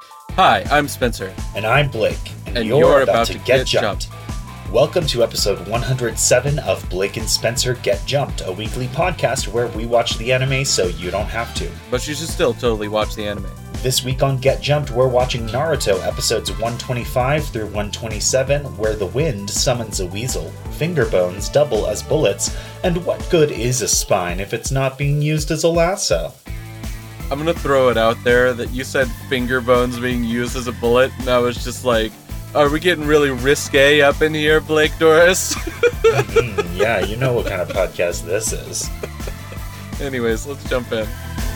Hi, I'm Spencer. And I'm Blake. And you're about to get jumped. Welcome to episode 107 of Blake and Spencer Get Jumped, a weekly podcast where we watch the anime so you don't have to. But you should still totally watch the anime. This week on Get Jumped, we're watching Naruto episodes 125 through 127, where the wind summons a weasel, finger bones double as bullets, and what good is a spine if it's not being used as a lasso? I'm gonna throw it out there that you said finger bones being used as a bullet, and I was just like, are we getting really risque up in here, Blake Doris? Yeah, you know what kind of podcast this is. Anyways, let's jump in.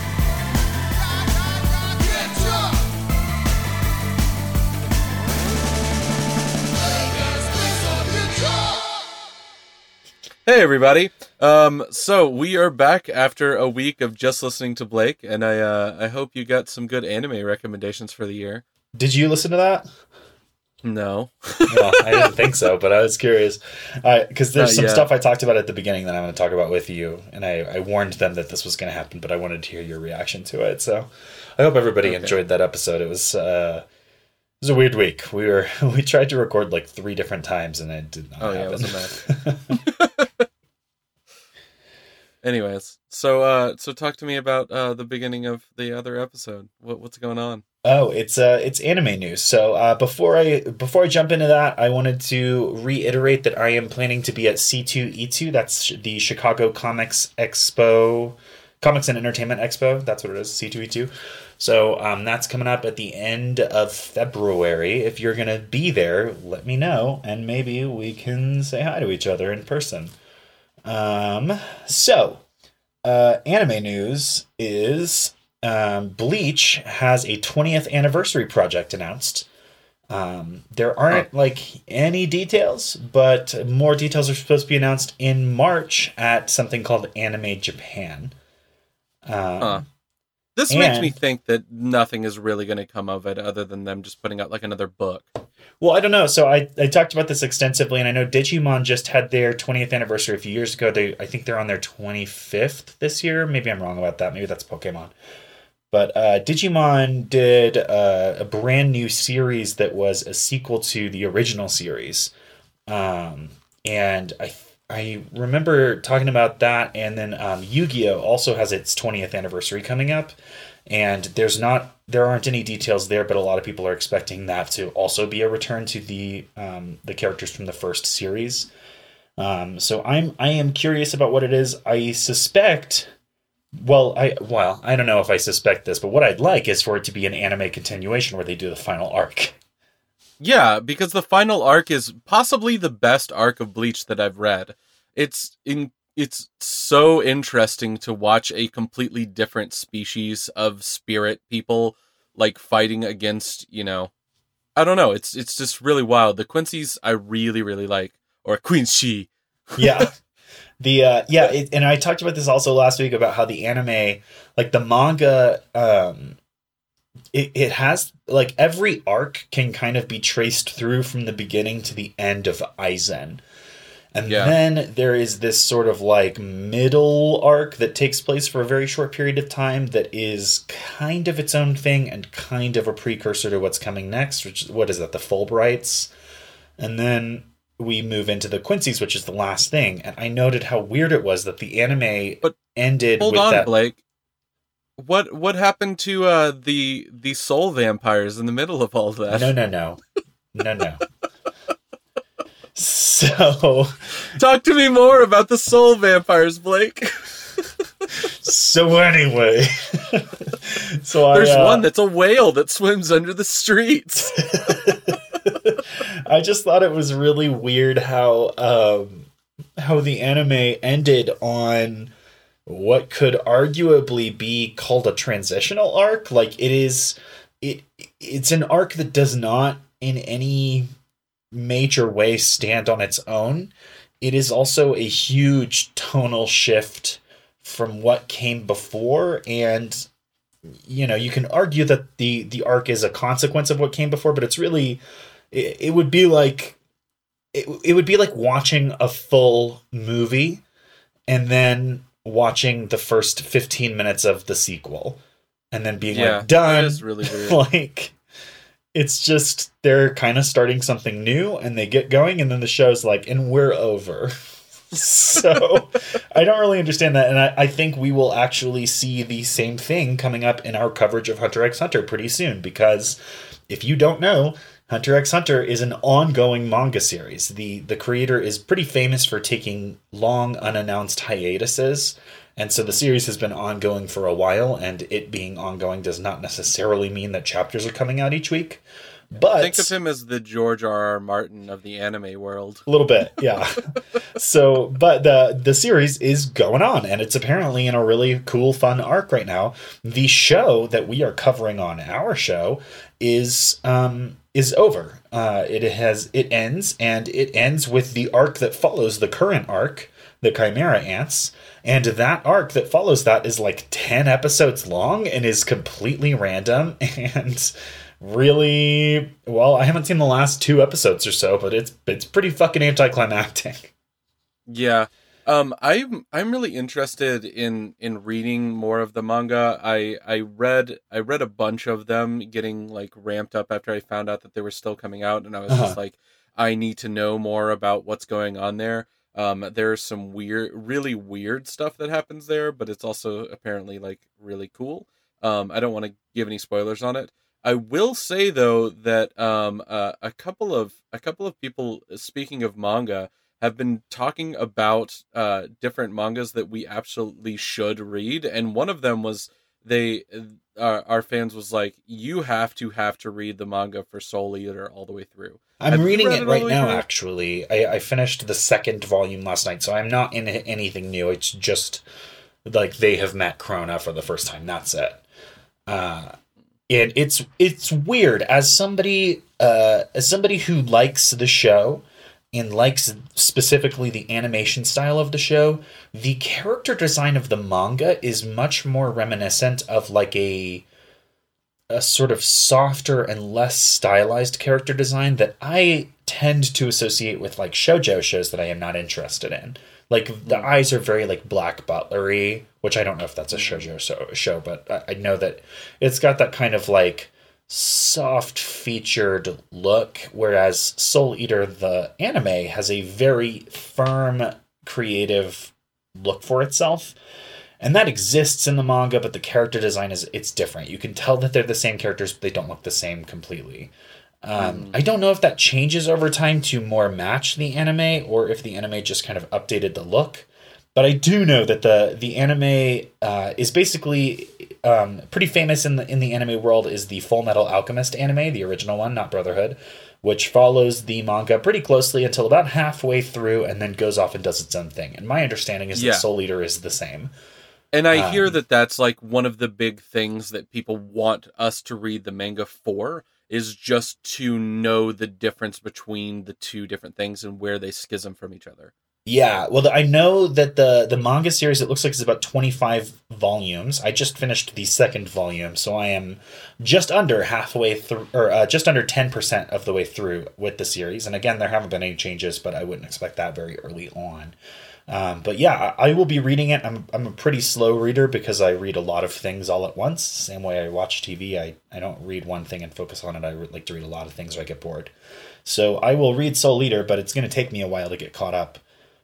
Hey everybody! So we are back after a week of just listening to Blake, and I hope you got some good anime recommendations for the year. Did you listen to that? No. Well, I didn't think so, but I was curious. Because there's some stuff I talked about at the beginning that I'm going to talk about with you, and I warned them that this was going to happen, but I wanted to hear your reaction to it. So I hope everybody enjoyed that episode. It was a weird week. We tried to record like 3 different times, and it did not happen. Yeah, it was a mess. Anyways, so talk to me about the beginning of the other episode. What's going on? Oh, it's anime news. So before I jump into that, I wanted to reiterate that I am planning to be at C2E2. That's the Chicago Comics and Entertainment Expo. That's what it is, C2E2. So that's coming up at the end of February. If you're gonna be there, let me know, and maybe we can say hi to each other in person. Anime news is Bleach has a 20th anniversary project announced. There aren't any details, but more details are supposed to be announced in March at something called Anime Japan. This makes me think that nothing is really going to come of it other than them just putting out like another book. Well, I don't know. So I talked about this extensively, and I know Digimon just had their 20th anniversary a few years ago. I think they're on their 25th this year. Maybe I'm wrong about that. Maybe that's Pokemon. But Digimon did a brand new series that was a sequel to the original series. And I remember talking about that, and then Yu-Gi-Oh! Also has its 20th anniversary coming up, and there aren't any details there, but a lot of people are expecting that to also be a return to the characters from the first series. So I am curious about what it is. I suspect. I don't know if I suspect this, but what I'd like is for it to be an anime continuation where they do the final arc. Yeah, because the final arc is possibly the best arc of Bleach that I've read. It's so interesting to watch a completely different species of spirit people like fighting against, I don't know. It's just really wild. The Quincy's I really, really like, or Quincy. Yeah. And I talked about this also last week about how the anime, like the manga, it has like every arc can kind of be traced through from the beginning to the end of Aizen. And then there is this sort of like middle arc that takes place for a very short period of time that is kind of its own thing and kind of a precursor to what's coming next, which, what is that, the Fulbrights? And then we move into the Quincy's, which is the last thing. And I noted how weird it was that the anime ended with that. Hold on, Blake. What happened to the soul vampires in the middle of all that? No. So, talk to me more about the soul vampires, Blake. So anyway, there's one that's a whale that swims under the streets. I just thought it was really weird how the anime ended on what could arguably be called a transitional arc. Like it's an arc that does not in any major way stand on its own. It is also a huge tonal shift from what came before, and you can argue that the arc is a consequence of what came before, but it's really it would be like watching a full movie and then watching the first 15 minutes of the sequel and then being like, done. That is really weird. Like, It's just they're kind of starting something new and they get going and then the show's like, and we're over. So I don't really understand that. And I think we will actually see the same thing coming up in our coverage of Hunter x Hunter pretty soon, because if you don't know, Hunter x Hunter is an ongoing manga series. The creator is pretty famous for taking long unannounced hiatuses. And so the series has been ongoing for a while, and it being ongoing does not necessarily mean that chapters are coming out each week. But think of him as the George R.R. Martin of the anime world. A little bit, yeah. So, but the series is going on, and it's apparently in a really cool, fun arc right now. The show that we are covering on our show is over. It ends with the arc that follows the current arc, the Chimera Ants. And that arc that follows that is like 10 episodes long and is completely random and really, well, I haven't seen the last 2 episodes or so, but it's pretty fucking anticlimactic. Yeah. I'm really interested in reading more of the manga. I read a bunch of them getting like ramped up after I found out that they were still coming out, and I was just like, I need to know more about what's going on there. There's some really weird stuff that happens there, but it's also apparently like really cool. I don't want to give any spoilers on it. I will say though that a couple of people, speaking of manga, have been talking about different mangas that we absolutely should read, and one of them was our fans was like, you have to read the manga for Soul Eater all the way through. I'm reading it right now, actually. I finished the 2nd volume last night, so I'm not in anything new. It's just like they have met Krona for the first time. That's it. And it's weird as somebody who likes the show and likes specifically the animation style of the show. The character design of the manga is much more reminiscent of like a sort of softer and less stylized character design that I tend to associate with like shoujo shows that I am not interested in. Like the eyes are very like Black Butler-y, which I don't know if that's a shoujo show, but I know that it's got that kind of like soft featured look, whereas Soul Eater, the anime, has a very firm creative look for itself. And that exists in the manga, but the character design it's different. You can tell that they're the same characters, but they don't look the same completely. I don't know if that changes over time to more match the anime, or if the anime just kind of updated the look. But I do know that the anime is basically pretty famous in the anime world. Is the Full Metal Alchemist anime, the original one, not Brotherhood, which follows the manga pretty closely until about halfway through, and then goes off and does its own thing. And my understanding is that Soul Eater is the same. And I hear that that's like one of the big things that people want us to read the manga for, is just to know the difference between the two different things and where they schism from each other. Yeah, well, I know that the manga series, it looks like it's about 25 volumes. I just finished the 2nd volume, so I am just under halfway through, or just under 10% of the way through with the series. And again, there haven't been any changes, but I wouldn't expect that very early on. But yeah, I will be reading it. I'm a pretty slow reader because I read a lot of things all at once. Same way I watch TV. I don't read one thing and focus on it. I like to read a lot of things or I get bored. So I will read Soul Eater, but it's going to take me a while to get caught up.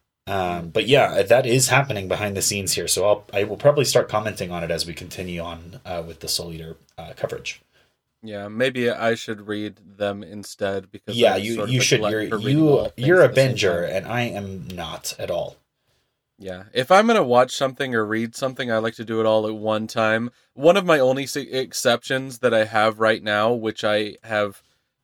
But yeah, that is happening behind the scenes here. So I will probably start commenting on it as we continue on with the Soul Eater coverage. Yeah, maybe I should read them instead, because yeah, you should. You're a binger, and I am not at all. Yeah, if I'm going to watch something or read something, I like to do it all at one time. One of my only exceptions that I have right now, which I have,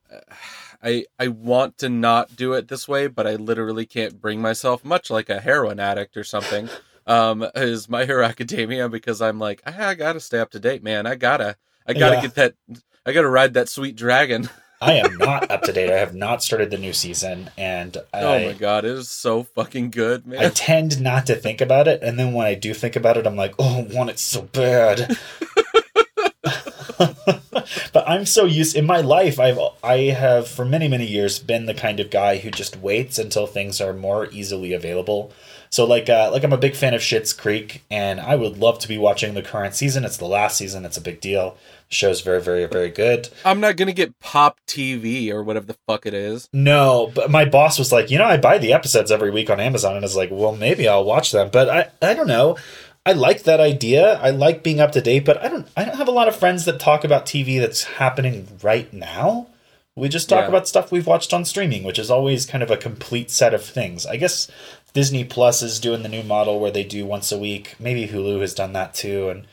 I want to not do it this way, but I literally can't bring myself, much like a heroin addict or something, is My Hero Academia, because I'm like, I gotta stay up to date, man. I gotta get that, I gotta ride that sweet dragon. I am not up to date. I have not started the new season, and oh my god, it is so fucking good, man. I tend not to think about it, and then when I do think about it, I'm like, oh, I want it so bad. But I'm so used in my life. I have for many years been the kind of guy who just waits until things are more easily available. So like I'm a big fan of Schitt's Creek, and I would love to be watching the current season. It's the last season. It's a big deal. The show's very good. I'm not gonna get Pop TV or whatever the fuck it is. No, but my boss was like, I buy the episodes every week on Amazon, and I was like, well, maybe I'll watch them. But I don't know. I like that idea. I like being up to date, but I don't have a lot of friends that talk about TV that's happening right now. We just talk about stuff we've watched on streaming, which is always kind of a complete set of things. I guess Disney Plus is doing the new model where they do once a week. Maybe Hulu has done that too, and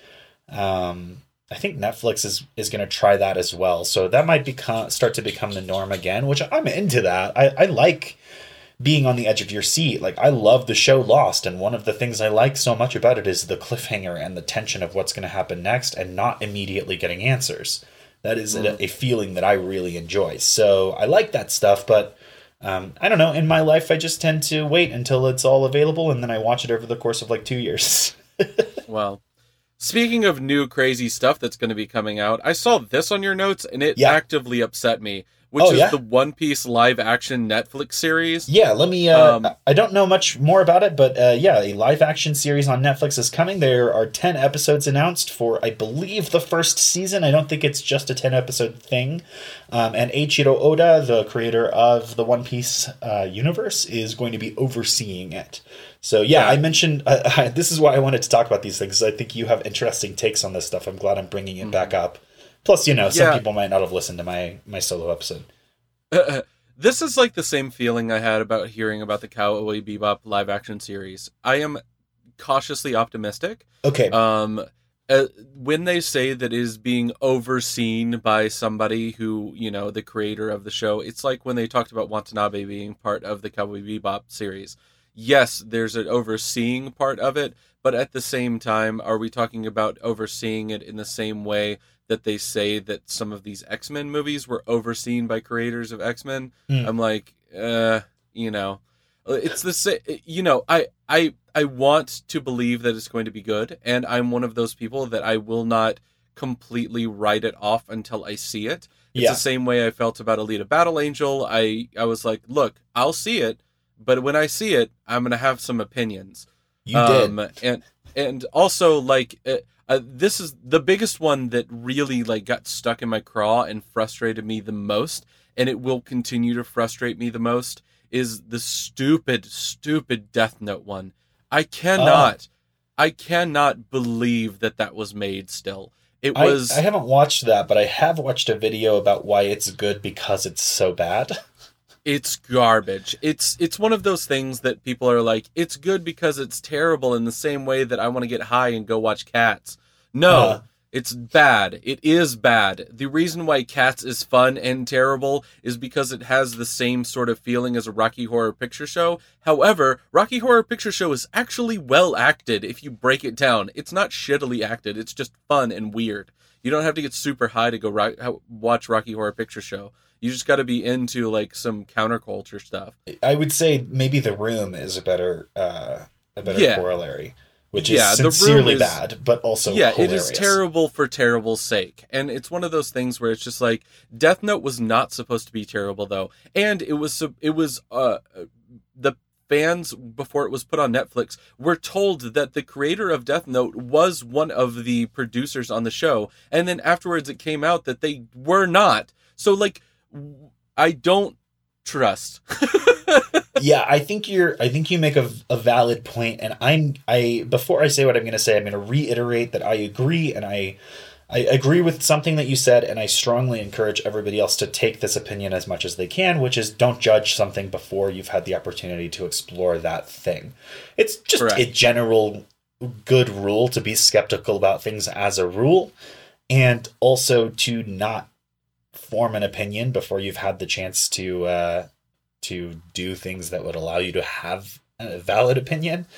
I think Netflix is going to try that as well. So that might start to become the norm again, which I'm into that. I like being on the edge of your seat. Like, I love the show Lost, and one of the things I like so much about it is the cliffhanger and the tension of what's going to happen next and not immediately getting answers. That is a feeling that I really enjoy. So I like that stuff, but I don't know. In my life, I just tend to wait until it's all available, and then I watch it over the course of like 2 years. Well, speaking of new crazy stuff that's going to be coming out, I saw this on your notes, and it actively upset me. Which is the One Piece live action Netflix series. Yeah, let me... I don't know much more about it, but a live action series on Netflix is coming. There are 10 episodes announced for, I believe, the first season. I don't think it's just a 10-episode thing. And Eiichiro Oda, the creator of the One Piece universe, is going to be overseeing it. So, I mentioned... this is why I wanted to talk about these things. I think you have interesting takes on this stuff. I'm glad I'm bringing it back up. Plus, some people might not have listened to my solo episode. This is like the same feeling I had about hearing about the Cowboy Bebop live action series. I am cautiously optimistic. Okay. When they say that it is being overseen by somebody who, the creator of the show, it's like when they talked about Watanabe being part of the Cowboy Bebop series. Yes, there's an overseeing part of it, but at the same time, are we talking about overseeing it in the same way that they say that some of these X-Men movies were overseen by creators of X-Men? I'm like, it's the same. I want to believe that it's going to be good, and I'm one of those people that I will not completely write it off until I see it. It's the same way I felt about Alita Battle Angel. I was like, look, I'll see it, but when I see it, I'm going to have some opinions. You did. And also, like... this is the biggest one that really got stuck in my craw and frustrated me the most, and it will continue to frustrate me the most, is the stupid Death Note one. I cannot believe that was made still. I haven't watched that, but I have watched a video about why it's good because it's so bad. It's garbage. It's one of those things that people are like, it's good because it's terrible, in the same way that I want to get high and go watch Cats. No, it's bad. It is bad. The reason why Cats is fun and terrible is because it has the same sort of feeling as a Rocky Horror Picture Show. However, Rocky Horror Picture Show is actually well acted if you break it down. It's not shittily acted. It's just fun and weird. You don't have to get super high to go watch Rocky Horror Picture Show. You just got to be into some counterculture stuff. I would say maybe The Room is a better corollary, which is sincerely bad, but also hilarious. It is terrible for terrible's sake, and it's one of those things where it's just like Death Note was not supposed to be terrible though, and it was the fans before it was put on Netflix were told that the creator of Death Note was one of the producers on the show, and then afterwards it came out that they were not. So I don't trust. Yeah, I think you make a valid point, and before I say what I'm going to say, I'm going to reiterate that I agree, and I agree with something that you said, and I strongly encourage everybody else to take this opinion as much as they can, which is don't judge something before you've had the opportunity to explore that thing. It's just a general good rule to be skeptical about things as a rule, and also to not form an opinion before you've had the chance to do things that would allow you to have a valid opinion.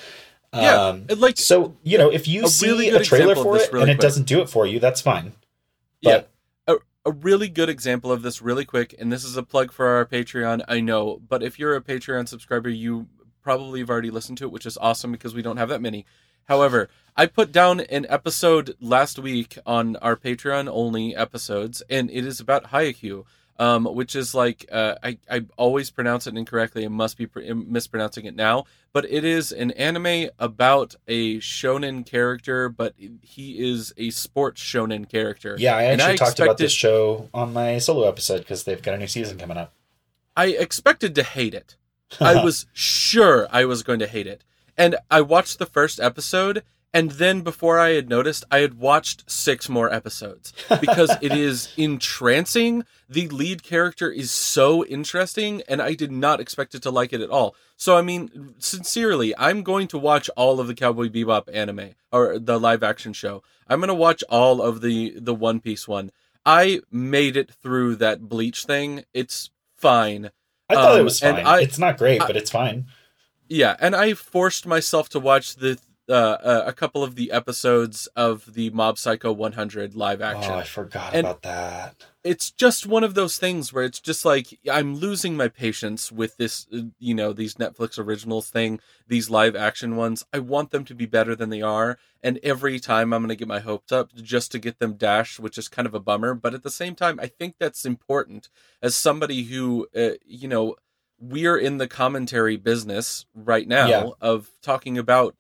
If you see a trailer for it and it doesn't do it for you, that's fine. But a really good example of this really quick, and this is a plug for our Patreon, I know, but if you're a Patreon subscriber, you probably have already listened to it, which is awesome because we don't have that many. However, I put down an episode last week on our Patreon only episodes, and it is about Haikyuu, which is like I always pronounce it incorrectly and must be mispronouncing it now, but it is an anime about a shonen character, but he is a sports shonen character. Yeah, I actually talked about this show on my solo episode because they've got a new season coming up. I expected to hate it. I was sure I was going to hate it. And I watched the first episode, and then before I had noticed, I had watched 6 more episodes because it is entrancing. The lead character is so interesting, and I did not expect it to like it at all. So, I mean, sincerely, I'm going to watch all of the Cowboy Bebop anime, or the live action show. I'm going to watch all of the One Piece one. I made it through that Bleach thing. It's fine. I thought it was fine. It's not great, but it's fine. Yeah, and I forced myself to watch a couple of the episodes of the Mob Psycho 100 live action. Oh, I forgot about that. It's just one of those things where it's just like, I'm losing my patience with this, these Netflix originals thing, these live action ones. I want them to be better than they are, and every time I'm going to get my hopes up just to get them dashed, which is kind of a bummer. But at the same time, I think that's important as somebody who, we're in the commentary business right now of talking about,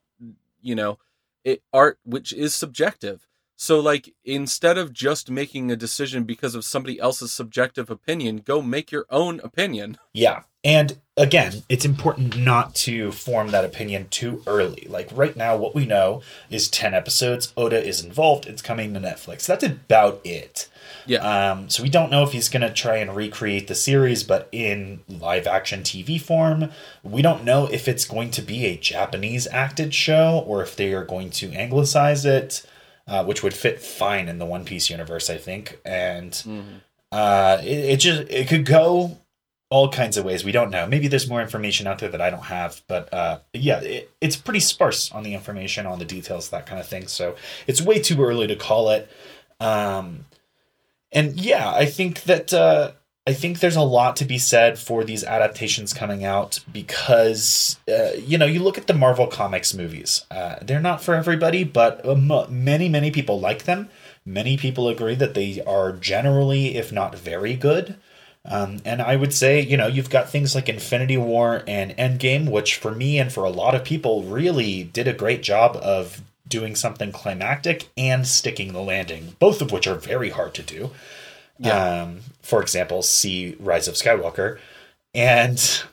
art, which is subjective. So, like, instead of just making a decision because of somebody else's subjective opinion, go make your own opinion. Yeah. And again, it's important not to form that opinion too early. Like right now, what we know is 10 episodes. Oda is involved. It's coming to Netflix. That's about it. Yeah. So we don't know if he's going to try and recreate the series, but in live action TV form. We don't know if it's going to be a Japanese acted show or if they are going to anglicize it. Which would fit fine in the One Piece universe, I think. And it could go all kinds of ways. We don't know. Maybe there's more information out there that I don't have. But it's pretty sparse on the information, on the details, that kind of thing. So it's way too early to call it. I think that... I think there's a lot to be said for these adaptations coming out because, you look at the Marvel Comics movies. They're not for everybody, but many, many people like them. Many people agree that they are generally, if not very good. And I would say, you've got things like Infinity War and Endgame, which for me and for a lot of people really did a great job of doing something climactic and sticking the landing, both of which are very hard to do. Yeah. For example, see Rise of Skywalker, and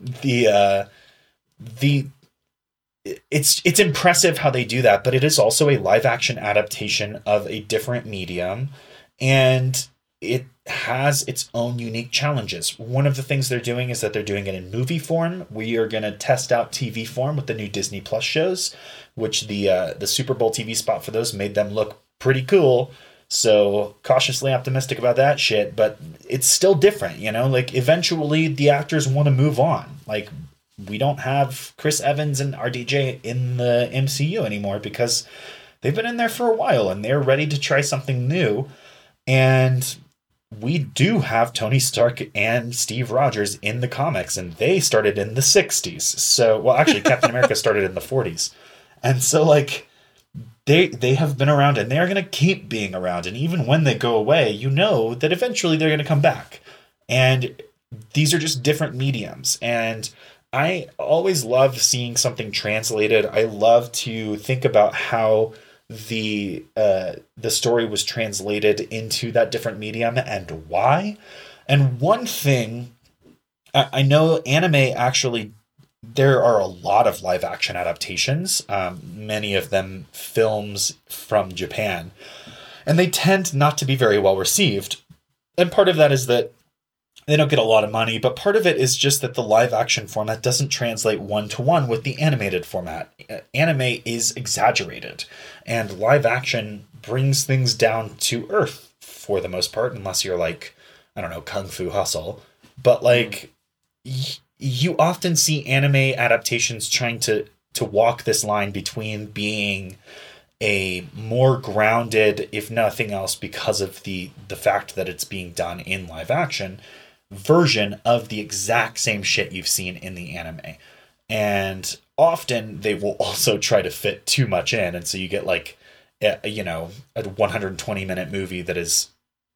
it's impressive how they do that, but it is also a live action adaptation of a different medium, and it has its own unique challenges. One of the things they're doing is that they're doing it in movie form. We are going to test out TV form with the new Disney Plus shows, which the Super Bowl TV spot for those made them look pretty cool. So cautiously optimistic about that shit, but it's still different, like eventually the actors want to move on. Like we don't have Chris Evans and RDJ in the MCU anymore because they've been in there for a while and they're ready to try something new. And we do have Tony Stark and Steve Rogers in the comics, and they started in the 60s. So, well, actually Captain America started in the 40s. And so like, They have been around and they're going to keep being around. And even when they go away, that eventually they're going to come back. And these are just different mediums. And I always love seeing something translated. I love to think about how the story was translated into that different medium and why. And one thing, I know anime actually... There are a lot of live action adaptations, many of them films from Japan, and they tend not to be very well received. And part of that is that they don't get a lot of money, but part of it is just that the live action format doesn't translate one-to-one with the animated format. Anime is exaggerated, and live action brings things down to earth for the most part, unless you're like, I don't know, Kung Fu Hustle. But like... You often see anime adaptations trying to walk this line between being a more grounded, if nothing else, because of the fact that it's being done in live action, version of the exact same shit you've seen in the anime. And often they will also try to fit too much in, and so you get like a 120-minute movie that is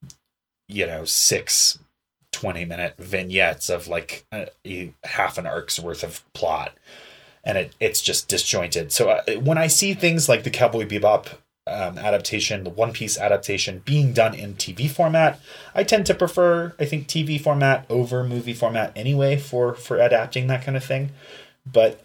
6 20-minute vignettes of like a half an arc's worth of plot, and it's just disjointed. So when I see things like the Cowboy Bebop adaptation, the One Piece adaptation being done in TV format, I tend to prefer, I think, TV format over movie format anyway for adapting that kind of thing. But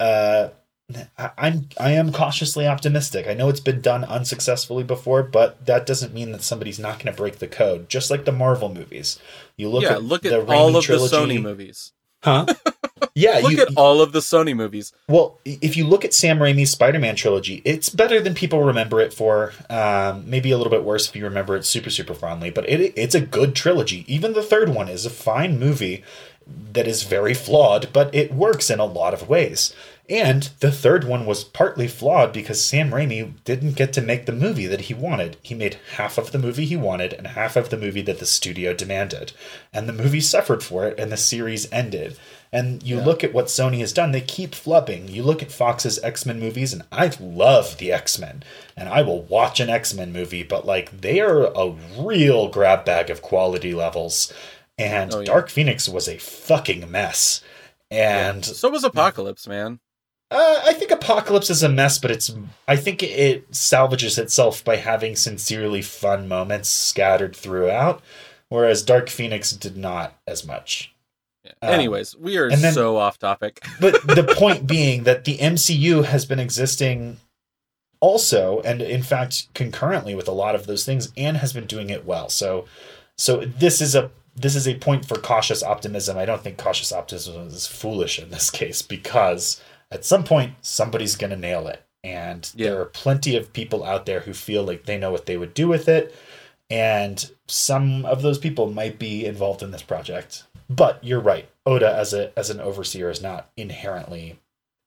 I am cautiously optimistic. I know it's been done unsuccessfully before, but that doesn't mean that somebody's not going to break the code. Just like the Marvel movies, you look at the all of trilogy. the Sony movies, huh? Yeah, look at all of the Sony movies. Well, if you look at Sam Raimi's Spider-Man trilogy, it's better than people remember it for. Maybe a little bit worse if you remember it super, super fondly, but it's a good trilogy. Even the third one is a fine movie that is very flawed, but it works in a lot of ways. And the third one was partly flawed because Sam Raimi didn't get to make the movie that he wanted. He made half of the movie he wanted and half of the movie that the studio demanded. And the movie suffered for it, and the series ended. And you look at what Sony has done, they keep flubbing. You look at Fox's X-Men movies, and I love the X-Men. And I will watch an X-Men movie, but like they are a real grab bag of quality levels. And Dark Phoenix was a fucking mess. And so was Apocalypse, man. I think Apocalypse is a mess, but I think it salvages itself by having sincerely fun moments scattered throughout, whereas Dark Phoenix did not as much. Yeah. Anyways, we are so off topic. But the point being that the MCU has been existing also, and in fact concurrently with a lot of those things, and has been doing it well. So this is a point for cautious optimism. I don't think cautious optimism is foolish in this case, because at some point somebody's going to nail it. And there are plenty of people out there who feel like they know what they would do with it. And some of those people might be involved in this project. But you're right. Oda as an overseer is not inherently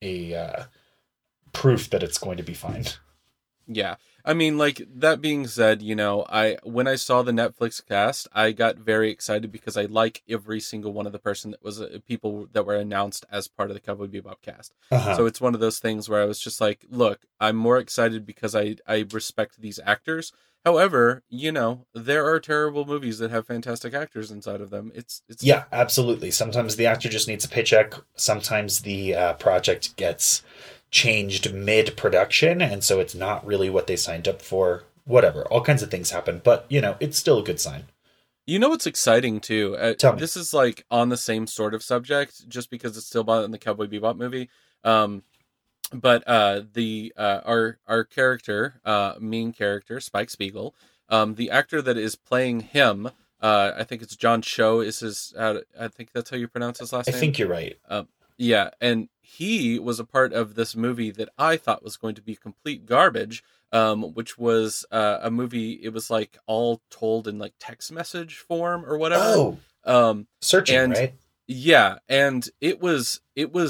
a proof that it's going to be fine. Yeah. I mean, like, that being said, when I saw the Netflix cast, I got very excited because I like every single one of the people that were announced as part of the Cowboy Bebop cast. Uh-huh. So it's one of those things where I was just like, look, I'm more excited because I respect these actors. However, there are terrible movies that have fantastic actors inside of them. It's yeah, absolutely. Sometimes the actor just needs a paycheck. Sometimes the project gets changed mid-production, and so it's not really what they signed up for. Whatever, all kinds of things happen, but it's still a good sign. What's exciting too? Tell me. This is like on the same sort of subject, just because it's still in the Cowboy Bebop movie. But our character, main character, Spike Spiegel, the actor that is playing him, I think it's John Cho is his. I think that's how you pronounce his last name. I think you're right. Yeah, and he was a part of this movie that I thought was going to be complete garbage, which was a movie. It was like all told in like text message form or whatever. Oh, Searching, right? Yeah, and it was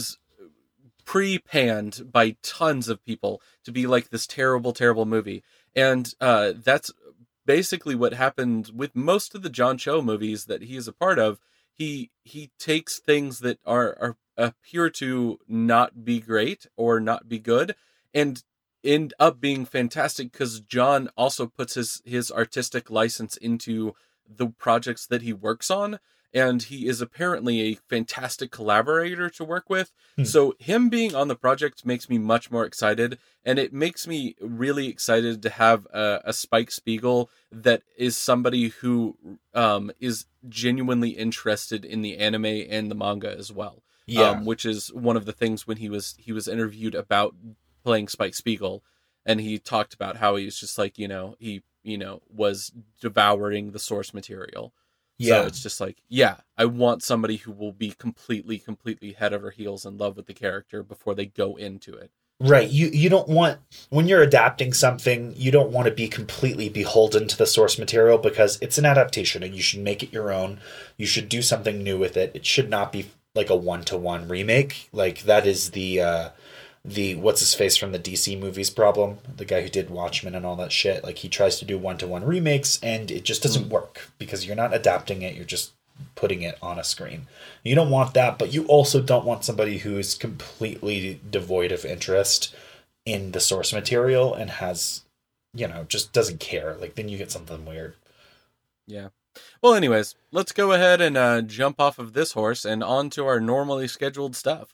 pre-panned by tons of people to be like this terrible, terrible movie, and that's basically what happened with most of the John Cho movies that he is a part of. He takes things that are appear to not be great or not be good and end up being fantastic because John also puts his artistic license into the projects that he works on, and he is apparently a fantastic collaborator to work with. So him being on the project makes me much more excited, and it makes me really excited to have a Spike Spiegel that is somebody who is genuinely interested in the anime and the manga as well. Yeah. Which is one of the things when he was interviewed about playing Spike Spiegel, and he talked about how he was just like, he was devouring the source material. Yeah. So it's just like, I want somebody who will be completely head over heels in love with the character before they go into it. Right. You don't want, when you're adapting something, you don't want to be completely beholden to the source material because it's an adaptation and you should make it your own. You should do something new with it. It should not be like a one-to-one remake. Like that is the what's his face from the DC movies problem, the guy who did Watchmen and all that shit. Like he tries to do one-to-one remakes and it just doesn't work because you're not adapting it, you're just putting it on a screen. You don't want that, but you also don't want somebody who is completely devoid of interest in the source material and has, just doesn't care. Like, then you get something weird. Yeah. Well, anyways, let's go ahead and jump off of this horse and on to our normally scheduled stuff.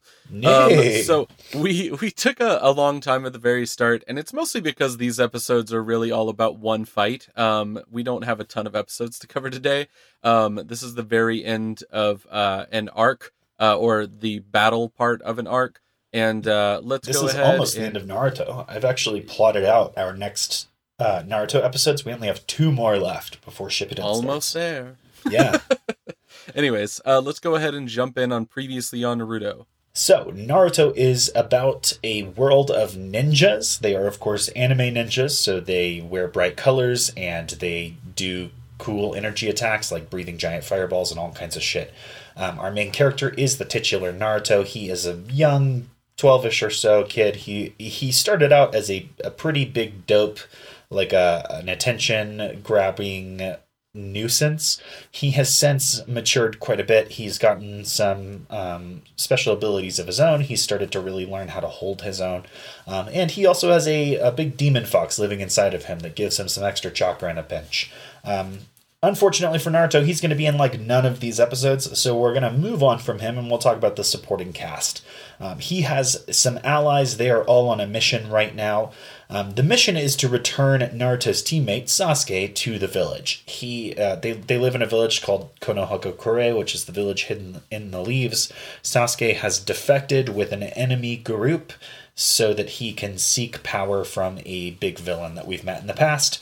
So we took a long time at the very start, and it's mostly because these episodes are really all about one fight. We don't have a ton of episodes to cover today. This is the very end of an arc, or the battle part of an arc. And let's go ahead. This is almost the end of Naruto. I've actually plotted out our next Naruto episodes. We only have 2 more left before Shippuden almost starts. There. Yeah. Anyways, let's go ahead and jump in on Previously on Naruto. So, Naruto is about a world of ninjas. They are, of course, anime ninjas, so they wear bright colors and they do cool energy attacks like breathing giant fireballs and all kinds of shit. Our main character is the titular Naruto. He is a young 12-ish or so kid. He started out as a pretty big dope, like an attention-grabbing nuisance. He has since matured quite a bit. He's gotten some special abilities of his own. He's started to really learn how to hold his own. And he also has a big demon fox living inside of him that gives him some extra chakra in a pinch. Unfortunately for Naruto, he's going to be in like none of these episodes, so we're going to move on from him and we'll talk about the supporting cast. He has some allies. They are all on a mission right now. The mission is to return Naruto's teammate Sasuke to the village. They live in a village called Konohakakure, which is the village hidden in the leaves. Sasuke has defected with an enemy group so that he can seek power from a big villain that we've met in the past.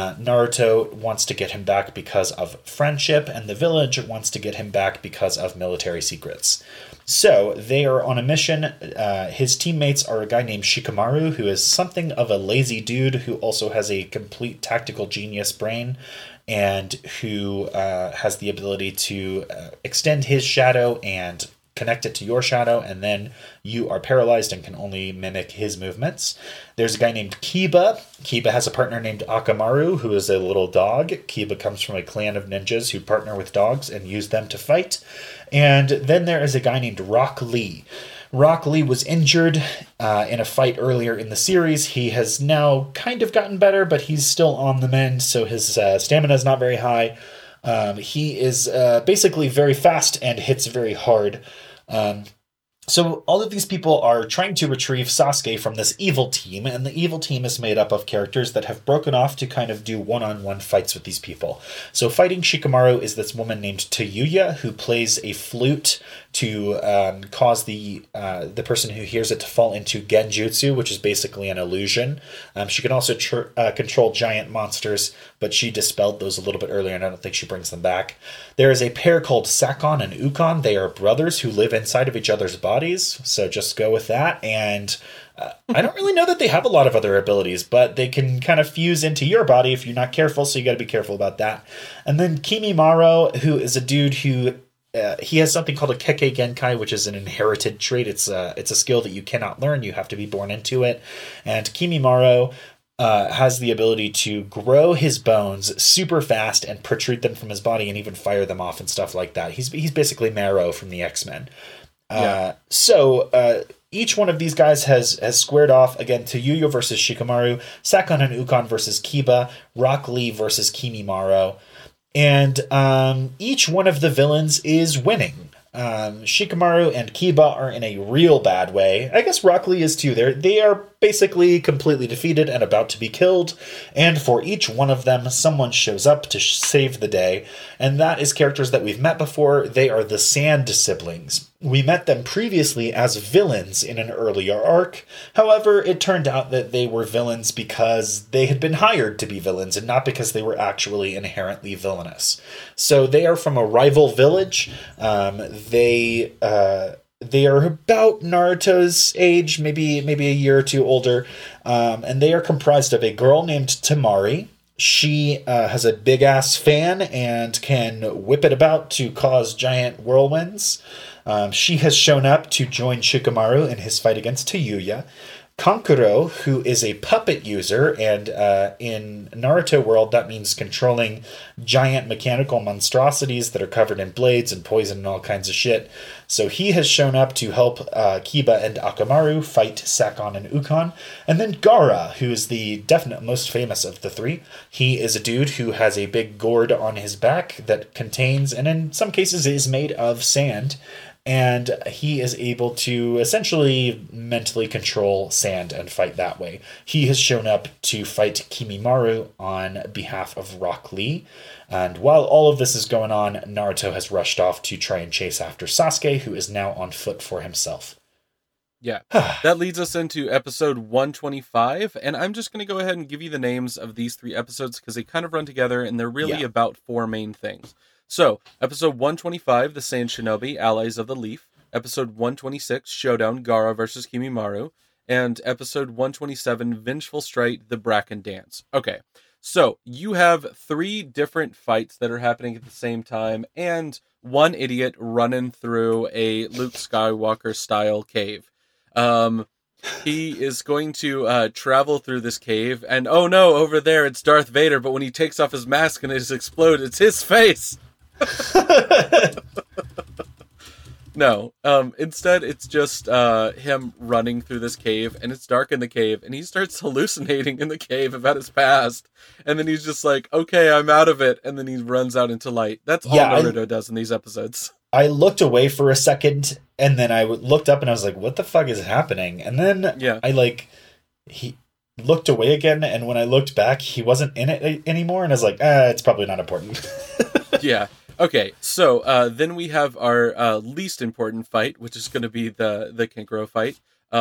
Naruto wants to get him back because of friendship, and the village wants to get him back because of military secrets. So they are on a mission. His teammates are a guy named Shikamaru, who is something of a lazy dude who also has a complete tactical genius brain, and who has the ability to extend his shadow and connect it to your shadow, and then you are paralyzed and can only mimic his movements. There's a guy named Kiba. Kiba has a partner named Akamaru, who is a little dog. Kiba comes from a clan of ninjas who partner with dogs and use them to fight. And then there is a guy named Rock Lee. Rock Lee was injured in a fight earlier in the series. He has now kind of gotten better, but he's still on the mend, so his stamina is not very high. He is basically very fast and hits very hard. So all of these people are trying to retrieve Sasuke from this evil team, and the evil team is made up of characters that have broken off to kind of do one-on-one fights with these people. So fighting Shikamaru is this woman named Tayuya, who plays a flute to cause the person who hears it to fall into genjutsu, which is basically an illusion. She can also control giant monsters, but she dispelled those a little bit earlier, and I don't think she brings them back. There is a pair called Sakon and Ukon. They are brothers who live inside of each other's bodies, so just go with that. And I don't really know that they have a lot of other abilities, but they can kind of fuse into your body if you're not careful, so you got to be careful about that. And then Kimimaro, who is a dude who he has something called a Kekkei Genkai, which is an inherited trait. It's a skill that you cannot learn. You have to be born into it. And Kimimaro has the ability to grow his bones super fast and protrude them from his body and even fire them off and stuff like that. He's basically Marrow from the X-Men. So each one of these guys has squared off, again, Tayuya versus Shikamaru, Sakon and Ukon versus Kiba, Rock Lee versus Kimimaro. And each one of the villains is winning. Shikamaru and Kiba are in a real bad way. I guess Rock Lee is too. They are basically completely defeated and about to be killed. And for each one of them, someone shows up to save the day. And that is characters that we've met before. They are the Sand siblings. We met them previously as villains in an earlier arc. However, it turned out that they were villains because they had been hired to be villains and not because they were actually inherently villainous. So they are from a rival village. They are about Naruto's age, maybe a year or two older. And they are comprised of a girl named Temari. She has a big-ass fan and can whip it about to cause giant whirlwinds. She has shown up to join Shikamaru in his fight against Tayuya. Kankuro, who is a puppet user, and in Naruto world, that means controlling giant mechanical monstrosities that are covered in blades and poison and all kinds of shit. So he has shown up to help Kiba and Akamaru fight Sakon and Ukon. And then Gaara, who is the definite most famous of the three. He is a dude who has a big gourd on his back that contains, and in some cases is made of, sand. And he is able to essentially mentally control sand and fight that way. He has shown up to fight Kimimaru on behalf of Rock Lee. And while all of this is going on, Naruto has rushed off to try and chase after Sasuke, who is now on foot for himself. Yeah, that leads us into episode 125. And I'm just going to go ahead and give you the names of these 3 episodes because they kind of run together and they're really about 4 main things. So, episode 125, The Sand Shinobi, Allies of the Leaf. Episode 126, Showdown, Gaara vs. Kimimaru. And episode 127, Vengeful Strike, The Bracken Dance. Okay, so you have 3 different fights that are happening at the same time, and one idiot running through a Luke Skywalker-style cave. He is going to travel through this cave, and oh no, over there it's Darth Vader, but when he takes off his mask and it just explodes, it's his face! No, instead it's just him running through this cave, and it's dark in the cave, and he starts hallucinating in the cave about his past, and then he's just like, okay, I'm out of it, and then he runs out into light. That's all Naruto does in these episodes. I looked away for a second, and then I looked up, and I was like, what the fuck is happening? And then he looked away again, and when I looked back, he wasn't in it anymore, and I was like, it's probably not important. Yeah. Okay, so then we have our least important fight, which is going to be the Kankuro fight.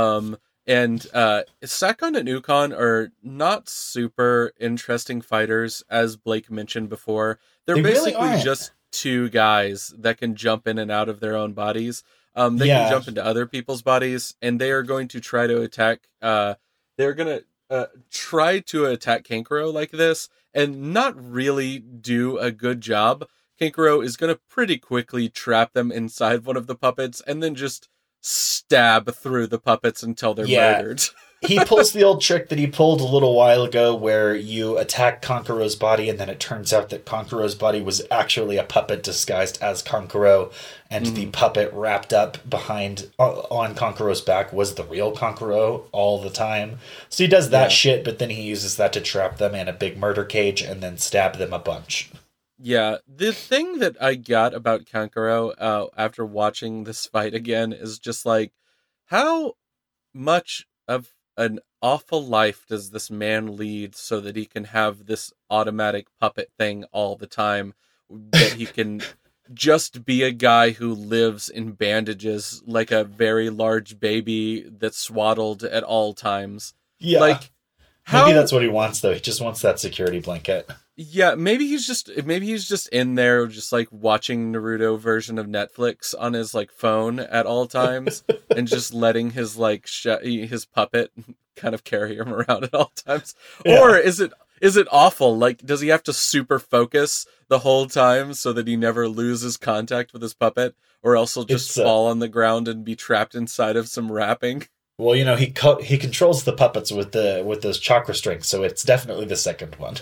And Sakon and Ukon are not super interesting fighters, as Blake mentioned before. They're basically really just 2 guys that can jump in and out of their own bodies. They can jump into other people's bodies, and they are going to try to attack. They're going to try to attack Kankuro like this, and not really do a good job. Kankuro is going to pretty quickly trap them inside one of the puppets and then just stab through the puppets until they're murdered. He pulls the old trick that he pulled a little while ago where you attack Kankuro's body and then it turns out that Kankuro's body was actually a puppet disguised as Kankuro, and the puppet wrapped up behind on Kankuro's back was the real Kankuro all the time. So he does that shit, but then he uses that to trap them in a big murder cage and then stab them a bunch. Yeah, the thing that I got about Kankuro after watching this fight again is just like, how much of an awful life does this man lead so that he can have this automatic puppet thing all the time, that he can just be a guy who lives in bandages like a very large baby that's swaddled at all times. Yeah. Like, maybe that's what he wants, though. He just wants that security blanket. Yeah, maybe he's just in there just like watching Naruto version of Netflix on his like phone at all times and just letting his like his puppet kind of carry him around at all times. Yeah. Or is it awful? Like, does he have to super focus the whole time so that he never loses contact with his puppet, or else he'll just fall on the ground and be trapped inside of some wrapping? Well, you know, he controls the puppets with those chakra strings, so it's definitely the second one.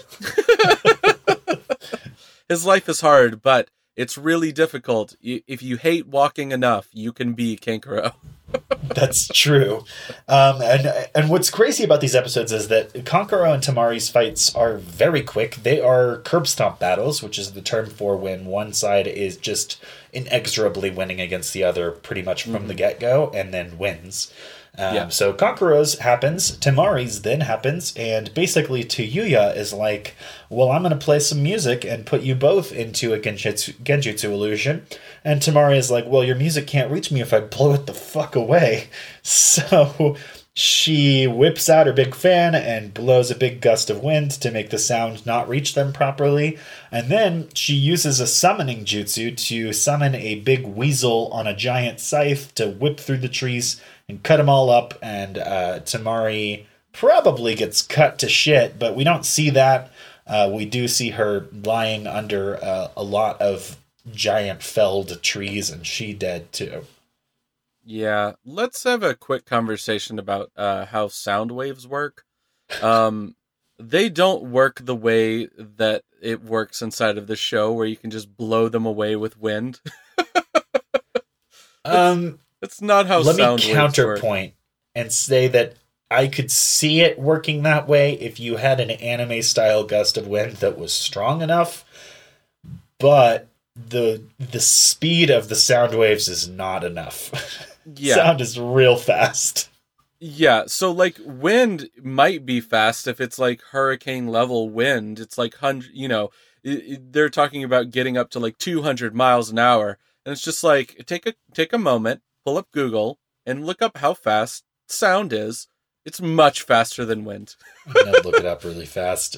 His life is hard, but it's really difficult. If you hate walking enough, you can be Kankuro. That's true. And what's crazy about these episodes is that Kankuro and Tamari's fights are very quick. They are curb stomp battles, which is the term for when one side is just inexorably winning against the other pretty much from the get-go and then wins. So Kankuro's happens, Tamari's then happens, and basically Tayuya is like, well, I'm going to play some music and put you both into a genjutsu illusion. And Tamari is like, well, your music can't reach me if I blow it the fuck away. So she whips out her big fan and blows a big gust of wind to make the sound not reach them properly. And then she uses a summoning jutsu to summon a big weasel on a giant scythe to whip through the trees and cut them all up, and Tamari probably gets cut to shit, but we don't see that. We do see her lying under a lot of giant felled trees, and she dead too. Yeah, let's have a quick conversation about how sound waves work. Um, they don't work the way that it works inside of the show, where you can just blow them away with wind. that's Um, that's not how Let me sound waves work. counterpoint and say that I could see it working that way if you had an anime style gust of wind that was strong enough, but the speed of the sound waves is not enough. Yeah, Sound is real fast. yeah. So like, wind might be fast if it's like hurricane level wind. It's like hundred. They're talking about getting up to like 200 miles an hour, and it's just like take a moment, pull up Google, and look up how fast sound is. It's much faster than wind. I'm gonna look it up really fast.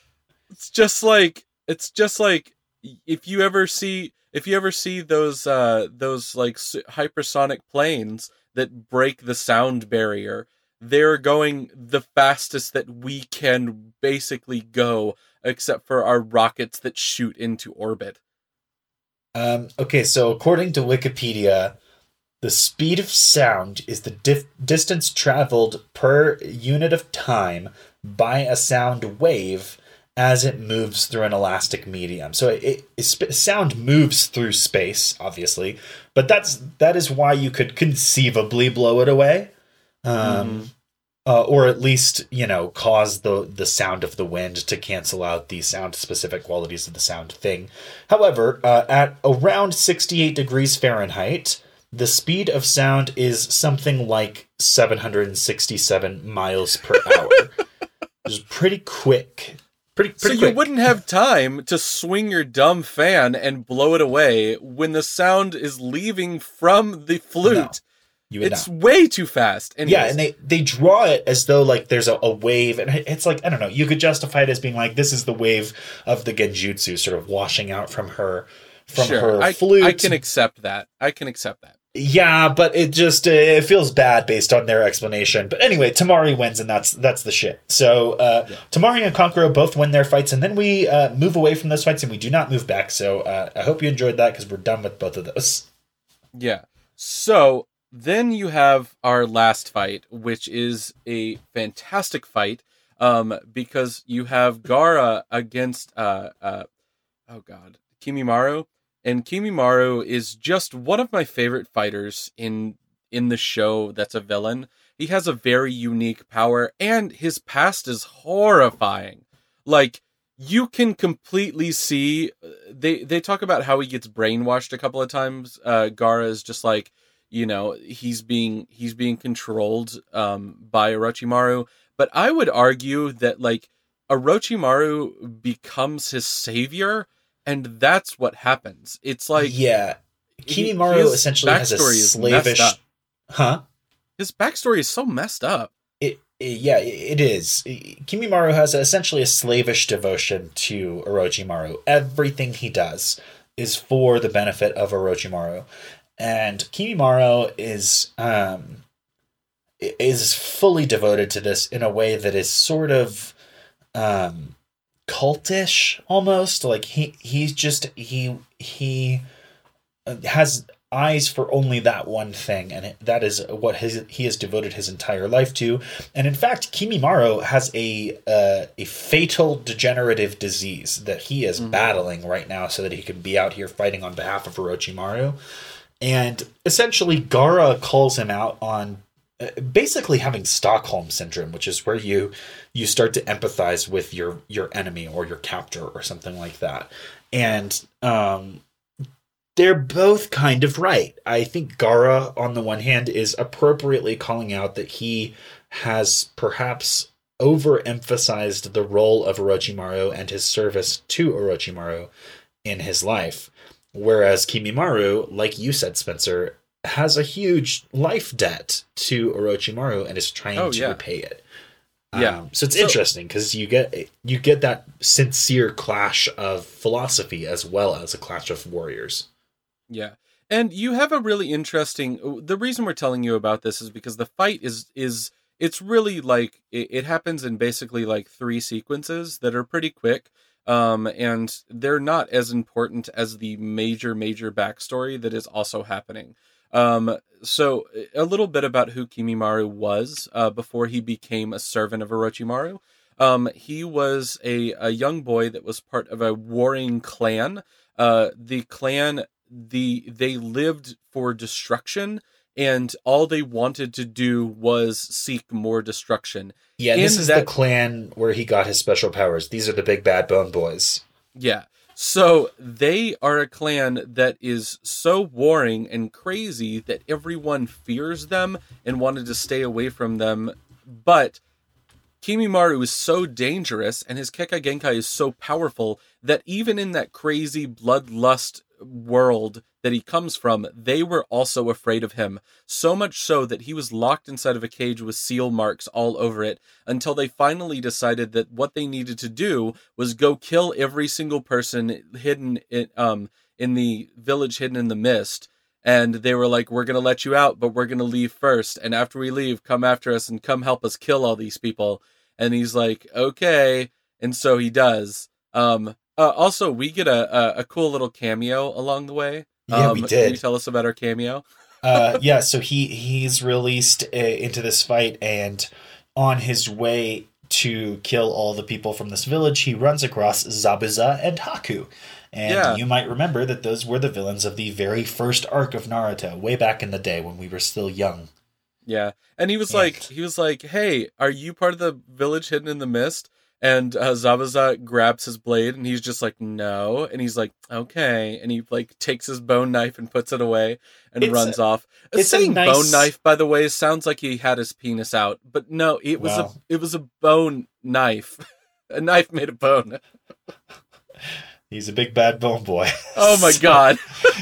It's just like if you ever see those like hypersonic planes that break the sound barrier, they're going the fastest that we can basically go, except for our rockets that shoot into orbit. Okay, so according to Wikipedia, the speed of sound is the distance traveled per unit of time by a sound wave as it moves through an elastic medium. So sound moves through space, obviously, but that is why you could conceivably blow it away, Mm-hmm. or at least cause the sound of the wind to cancel out the sound specific qualities of the sound thing. However, at around 68 degrees Fahrenheit, the speed of sound is something like 767 miles per hour. Which is pretty quick. Pretty So you quick. wouldn't have time to swing your dumb fan and blow it away when the sound is leaving from the flute. No, you would It's not. way too fast. Anyways, Yeah, and they draw it as though like there's a wave, and it's like, I don't know, you could justify it as being like, this is the wave of the Genjutsu sort of washing out from her flute. I can accept that. Yeah, but it feels bad based on their explanation. But anyway, Tamari wins, and that's the shit. So Yeah. Tamari and Kankuro both win their fights, and then we move away from those fights, and we do not move back. So I hope you enjoyed that, because we're done with both of those. Yeah. So then you have our last fight, which is a fantastic fight, because you have Gaara against Kimimaru, and Kimimaru is just one of my favorite fighters in the show. That's a villain. He has a very unique power, and his past is horrifying. Like, you can completely see, they talk about how he gets brainwashed a couple of times. Gaara is just like, he's being controlled by Orochimaru, but I would argue that like Orochimaru becomes his savior, and that's what happens. It's like, Yeah, Kimimaru his essentially has a backstory is messed slavish, up. huh? His backstory is so messed up. It is. Kimimaru has essentially a slavish devotion to Orochimaru. Everything he does is for the benefit of Orochimaru, and Kimimaru is fully devoted to this in a way that is sort of cultish almost. Like he has eyes for only that one thing, and that is what he has devoted his entire life to. And in fact, Kimimaru has a fatal degenerative disease that he is battling right now, so that he can be out here fighting on behalf of Orochimaru. And essentially, Gaara calls him out on basically having Stockholm syndrome, which is where you start to empathize with your enemy or your captor or something like that. And they're both kind of right. I think Gaara, on the one hand, is appropriately calling out that he has perhaps overemphasized the role of Orochimaru and his service to Orochimaru in his life. Whereas Kimimaru, like you said, Spencer, has a huge life debt to Orochimaru and is trying to repay it. Yeah. So it's interesting, because you get that sincere clash of philosophy as well as a clash of warriors. Yeah. And you have a really interesting, the reason we're telling you about this is because the fight is it's really like, it happens in basically like 3 sequences that are pretty quick. And they're not as important as the major backstory that is also happening. So a little bit about who Kimimaru was before he became a servant of Orochimaru. He was a young boy that was part of a warring clan. The clan, they lived for destruction, and all they wanted to do was seek more destruction. Yeah, this is the clan where he got his special powers. These are the big bad bone boys. Yeah. So they are a clan that is so warring and crazy that everyone fears them and wanted to stay away from them. But Kimimaru is so dangerous and his Kekkei Genkai is so powerful that even in that crazy bloodlust world that he comes from, they were also afraid of him. So much so that he was locked inside of a cage with seal marks all over it until they finally decided that what they needed to do was go kill every single person hidden in the village hidden in the mist. And they were like, we're going to let you out, but we're going to leave first. And after we leave, come after us and come help us kill all these people. And he's like, okay. And so he does. Also, we get a cool little cameo along the way. Yeah, we did. Can you tell us about our cameo? Yeah, so he's released into this fight, and on his way to kill all the people from this village, he runs across Zabuza and Haku. And you might remember that those were the villains of the very first arc of Naruto, way back in the day when we were still young. Yeah, and he was like, hey, are you part of the village hidden in the mist? And Zabuza grabs his blade, and he's just like, no. And he's like, okay. And he like takes his bone knife and puts it away and runs off. Saying bone knife, by the way, sounds like he had his penis out, but no, it was a bone knife, a knife made of bone. He's a big bad bone boy. Oh my god!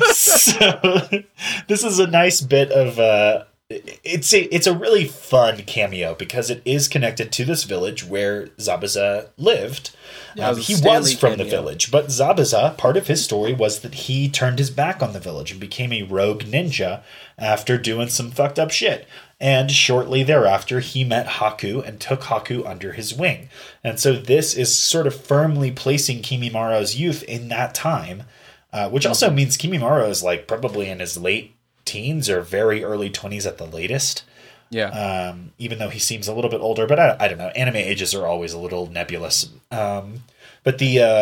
So this is a nice bit of. It's a really fun cameo because it is connected to this village where Zabuza lived. Yeah, he was from the village, but Zabuza, part of his story was that he turned his back on the village and became a rogue ninja after doing some fucked up shit. And shortly thereafter, he met Haku and took Haku under his wing. And so this is sort of firmly placing Kimimaru's youth in that time, which also means Kimimaru is like probably in his late teens or very early 20s at the latest. Yeah. Even though he seems a little bit older, but I don't know. Anime ages are always a little nebulous. But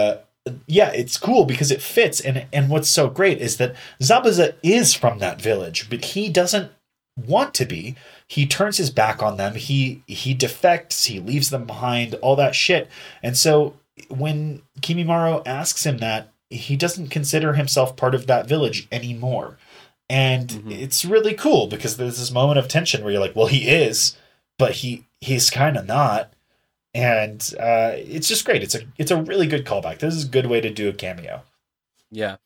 it's cool because it fits. And what's so great is that Zabuza is from that village, but he doesn't want to be. He turns his back on them. He defects. He leaves them behind, all that shit. And so when Kimimaru asks him that, he doesn't consider himself part of that village anymore. And it's really cool because there's this moment of tension where you're like, well, he is, but he's kind of not. And it's just great. It's a really good callback. This is a good way to do a cameo. Yeah.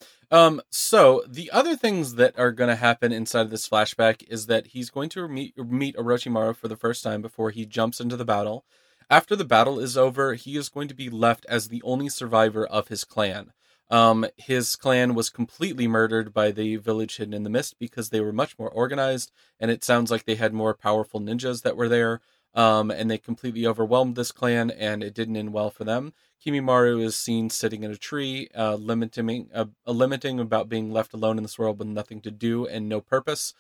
So the other things that are going to happen inside of this flashback is that he's going to meet Orochimaru for the first time before he jumps into the battle. After the battle is over, he is going to be left as the only survivor of his clan. His clan was completely murdered by the village hidden in the mist because they were much more organized, and it sounds like they had more powerful ninjas that were there, and they completely overwhelmed this clan, and it didn't end well for them. Kimimaru is seen sitting in a tree, lamenting about being left alone in this world with nothing to do and no purpose.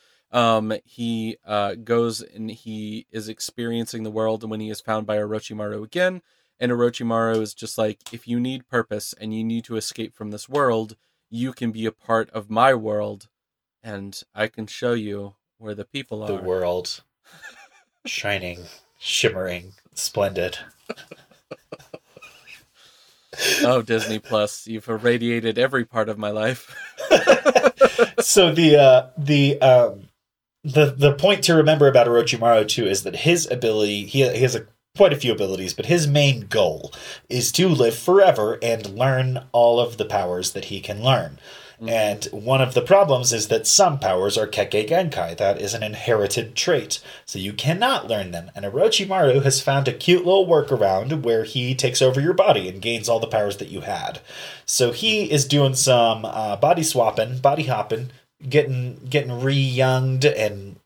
He goes and he is experiencing the world, and when he is found by Orochimaru again, and Orochimaru is just like, if you need purpose and you need to escape from this world, you can be a part of my world, and I can show you where the people are. The world. Shining, shimmering, splendid. Oh, Disney Plus, you've irradiated every part of my life. So the point to remember about Orochimaru too is that his ability, he has quite a few abilities, but his main goal is to live forever and learn all of the powers that he can learn. And one of the problems is that some powers are Kekkei Genkai. That is an inherited trait. So you cannot learn them. And Orochimaru has found a cute little workaround where he takes over your body and gains all the powers that you had. So he is doing some body swapping, body hopping, getting re-younged and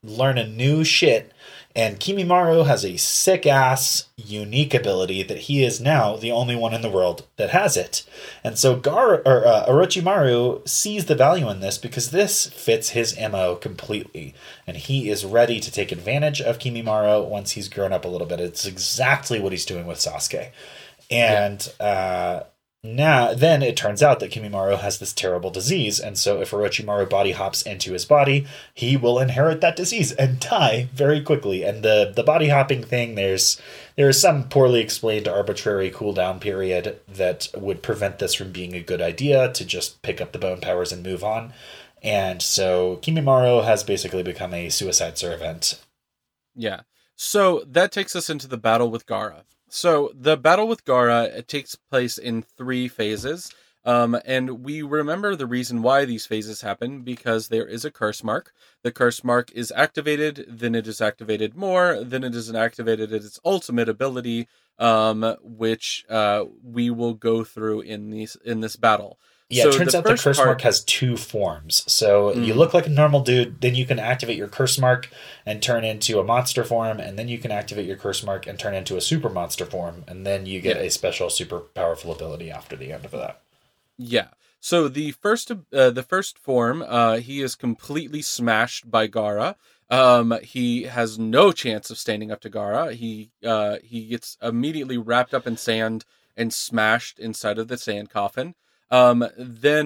learning new shit. And Kimimaro has a sick-ass, unique ability that he is now the only one in the world that has it. And so Orochimaru sees the value in this because this fits his MO completely. And he is ready to take advantage of Kimimaro once he's grown up a little bit. It's exactly what he's doing with Sasuke. And then it turns out that Kimimaro has this terrible disease, and so if Orochimaru body hops into his body, he will inherit that disease and die very quickly. And the body hopping thing, there is some poorly explained arbitrary cooldown period that would prevent this from being a good idea to just pick up the bone powers and move on. And so Kimimaro has basically become a suicide servant. Yeah. So that takes us into the battle with Gaara. So the battle with Gaara takes place in 3 phases, and we remember the reason why these phases happen because there is a curse mark. The curse mark is activated, then it is activated more, then it is activated at its ultimate ability, which we will go through in this battle. Yeah, it turns out the curse mark has 2 forms. So you look like a normal dude, then you can activate your curse mark and turn into a monster form, and then you can activate your curse mark and turn into a super monster form, and then you get a special super powerful ability after the end of that. Yeah. So the first form, he is completely smashed by Gaara. He has no chance of standing up to Gaara. He gets immediately wrapped up in sand and smashed inside of the sand coffin. Then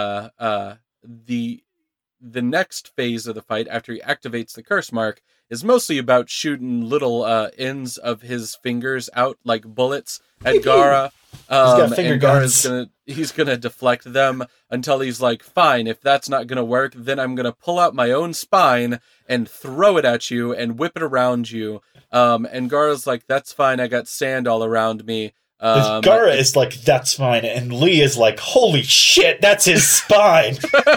the next phase of the fight, after he activates the curse mark, is mostly about shooting little ends of his fingers out like bullets at Gaara. He's got finger guns. He's gonna deflect them until he's like, fine, if that's not gonna work, then I'm gonna pull out my own spine and throw it at you and whip it around you. And Gaara's like, that's fine, I got sand all around me. Gaara is like, that's fine, and Lee is like, holy shit, that's his spine.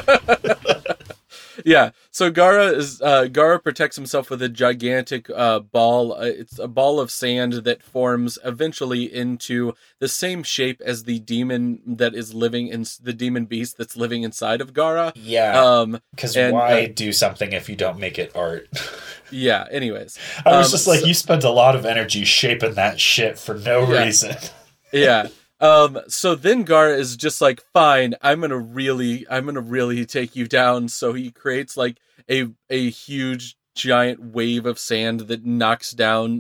Yeah, so Gaara protects himself with a gigantic ball. It's a ball of sand that forms eventually into the same shape as the demon that is living in the demon beast that's living inside of Gaara. Yeah, because why do something if you don't make it art? Yeah, anyways. I was just like, you spent a lot of energy shaping that shit for no reason. Yeah. So then Gaara is just like, fine, I'm gonna really take you down. So he creates like a huge giant wave of sand that knocks down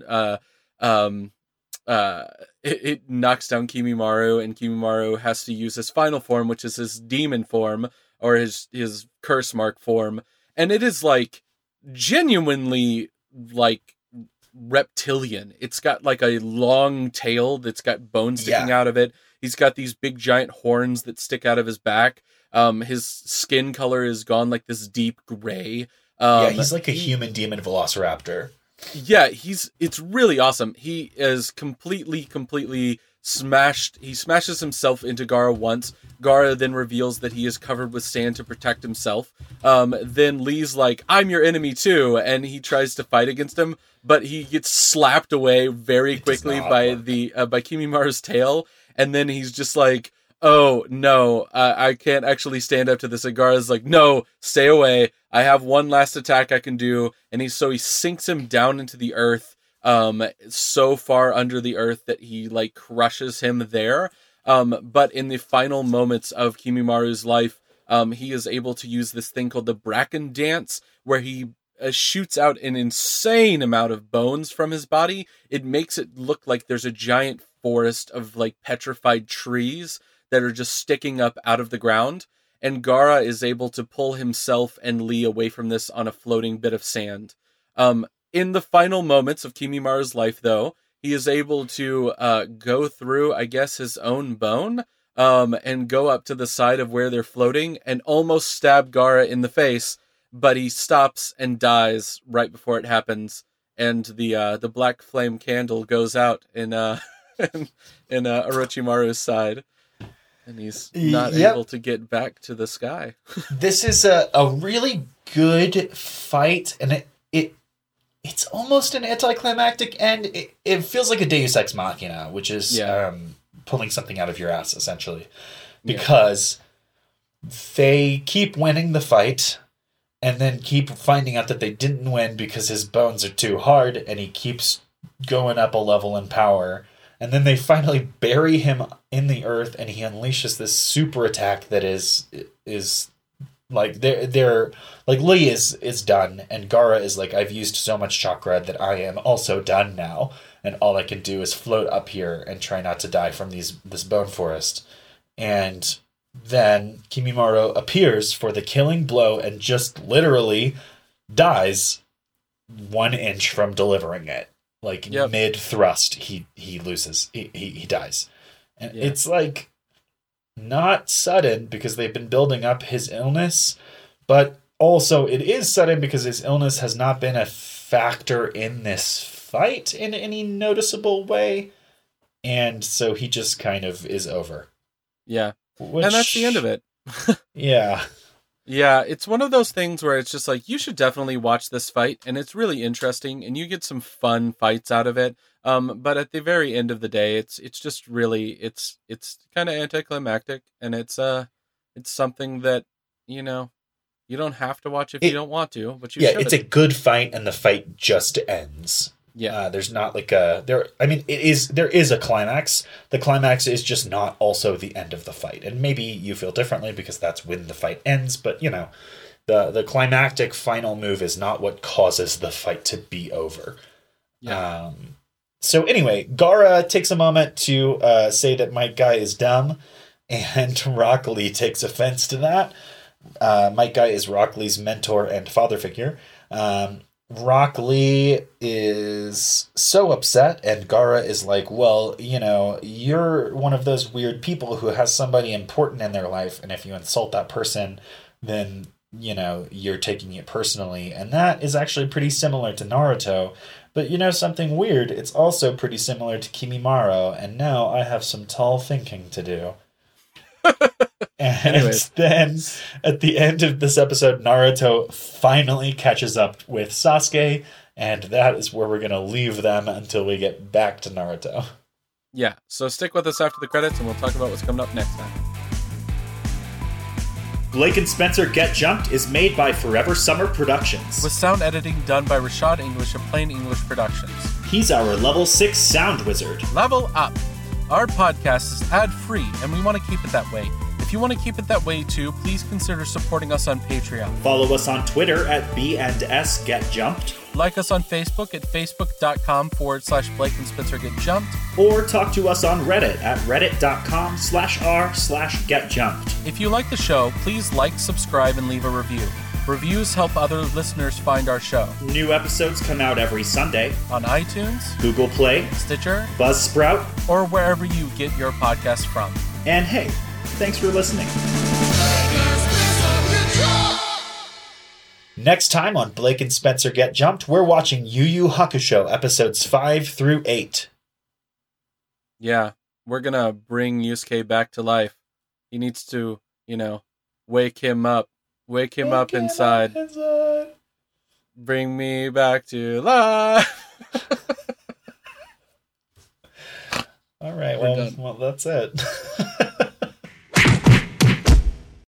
it knocks down Kimimaro, and Kimimaro has to use his final form, which is his demon form or his curse mark form, and it is like genuinely like reptilian. It's got like a long tail that's got bones sticking out of it. He's got these big giant horns that stick out of his back. His skin color is gone like this deep gray. He's like a human demon velociraptor. Yeah, it's really awesome. He is completely smashed. He smashes himself into Gaara once. Gaara then reveals that he is covered with sand to protect himself. Then Lee's like, I'm your enemy too, and he tries to fight against him, but he gets slapped away very quickly by Kimimaru's tail, and then he's just like, oh no, I can't actually stand up to this. And Gaara's like, no, stay away. I have one last attack I can do, and he sinks him down into the earth, so far under the earth that he like crushes him there. But in the final moments of Kimimaru's life, he is able to use this thing called the Bracken Dance, where he shoots out an insane amount of bones from his body. It makes it look like there's a giant forest of like petrified trees that are just sticking up out of the ground. And Gaara is able to pull himself and Lee away from this on a floating bit of sand. In the final moments of Kimimaru's life, though, he is able to go through, I guess, his own bone, and go up to the side of where they're floating and almost stab Gaara in the face, but he stops and dies right before it happens, and the black flame candle goes out in Orochimaru's side, and he's not able to get back to the sky. This is a really good fight, and it's almost an anticlimactic end. It feels like a Deus Ex Machina, which is pulling something out of your ass, essentially. Because they keep winning the fight, and then keep finding out that they didn't win because his bones are too hard, and he keeps going up a level in power. And then they finally bury him in the earth, and he unleashes this super attack that is like they're like Lee is done, and Gaara is like, I've used so much chakra that I am also done now, and all I can do is float up here and try not to die from this bone forest. And then Kimimaro appears for the killing blow and just literally dies 1 inch from delivering it. Like, mid thrust, he loses. He dies. And it's like not sudden because they've been building up his illness, but also it is sudden because his illness has not been a factor in this fight in any noticeable way. And so he just kind of is over. Yeah. And that's the end of it. Yeah. Yeah, it's one of those things where it's just like, you should definitely watch this fight, and it's really interesting, and you get some fun fights out of it. But at the very end of the day, it's just really, it's kind of anticlimactic, and it's something that, you don't have to watch if you don't want to, but you should. It's a good fight, and the fight just ends. Yeah, there's not like there is a climax. The climax is just not also the end of the fight, and maybe you feel differently because that's when the fight ends. But the climactic final move is not what causes the fight to be over. Yeah. So anyway, Gaara takes a moment to say that Might Guy is dumb, and Rock Lee takes offense to that. Might Guy is Rock Lee's mentor and father figure. Rock Lee is so upset, and Gaara is like, well, you're one of those weird people who has somebody important in their life, and if you insult that person, then, you're taking it personally. And that is actually pretty similar to Naruto. But something weird, it's also pretty similar to Kimimaro, and now I have some tall thinking to do. And then at the end of this episode, Naruto finally catches up with Sasuke, and that is where we're going to leave them until we get back to Naruto. Yeah, so stick with us after the credits, and we'll talk about what's coming up next time. Blake and Spencer Get Jumped is made by Forever Summer Productions, with sound editing done by Rashad English of Plain English Productions. He's our level 6 sound wizard. Level up! Our podcast is ad-free, and we want to keep it that way. If you want to keep it that way too, please consider supporting us on Patreon. Follow us on Twitter at B&S Get Jumped. Like us on Facebook at facebook.com/Blake and Spencer Get Jumped. Or talk to us on Reddit at reddit.com/r/getjumped. If you like the show, please like, subscribe, and leave a review. Reviews help other listeners find our show. New episodes come out every Sunday on iTunes, Google Play, Stitcher, Buzzsprout, or wherever you get your podcast from. And hey, thanks for listening. Next time on Blake and Spencer Get Jumped, we're watching Yu Yu Hakusho episodes 5 through 8. Yeah, we're gonna bring Yusuke back to life. He needs to, wake him up. Wake him up inside. Bring me back to life. All right, well, that's it.